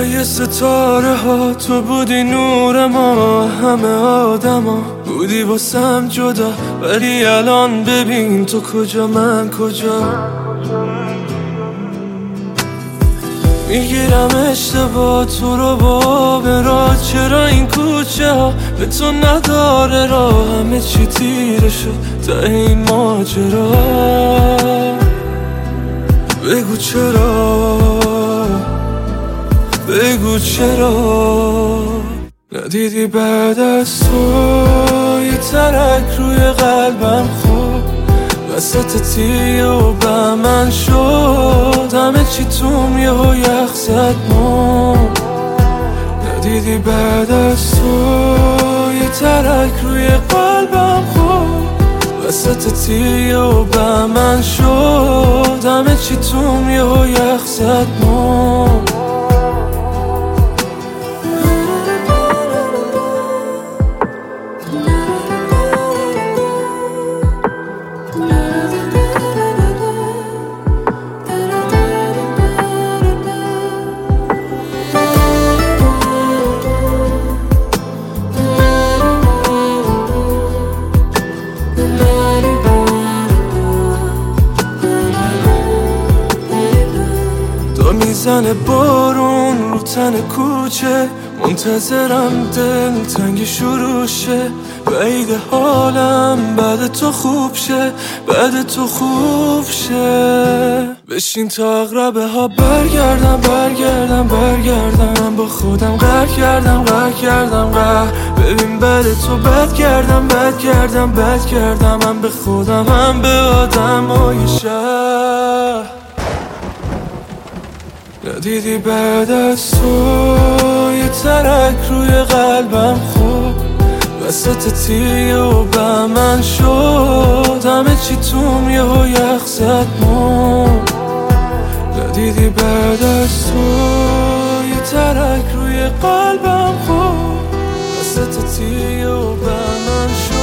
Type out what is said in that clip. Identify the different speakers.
Speaker 1: بالای ستاره ها تو بودی نور ما، همه آدما بودی واسم جدا، ولی الان ببین تو کجا من کجا. میگیرم اشتباه تو رو با برا، چرا این کوچه ها به تو نداره راه، همه چی تیره شد تا این ماجرا. بگو چرا، بگو چرا ندیدی بعد از تو یه ترک روی قلبم خود وسط تیه و به من شد، همه چی توم یه و یخ زد مون. ندیدی بعد از تو یه ترک روی قلبم خود وسط تیه و به من شد، همه چی توم یه و یخ زد مون. میزنه بارون رو تن کوچه، منتظرم دل تنگ شروع شه، بعید حالم بعد تو خوب شه، بعد تو خوب شه. بشین تا اقربه ها برگردم برگردم برگردم، من با خودم قهر کردم قهر کردم قهر. ببین بعد تو بد کردم بد کردم بد کردم، من به خودم هم به آدم های شهر. ندیدی بعد از تو یه ترک روی قلبم خود وسط تیه و به من شد، همه چی توم یه و یخ زد مون. ندیدی بعد از تو یه ترک روی قلبم خود وسط تیه و به من شد.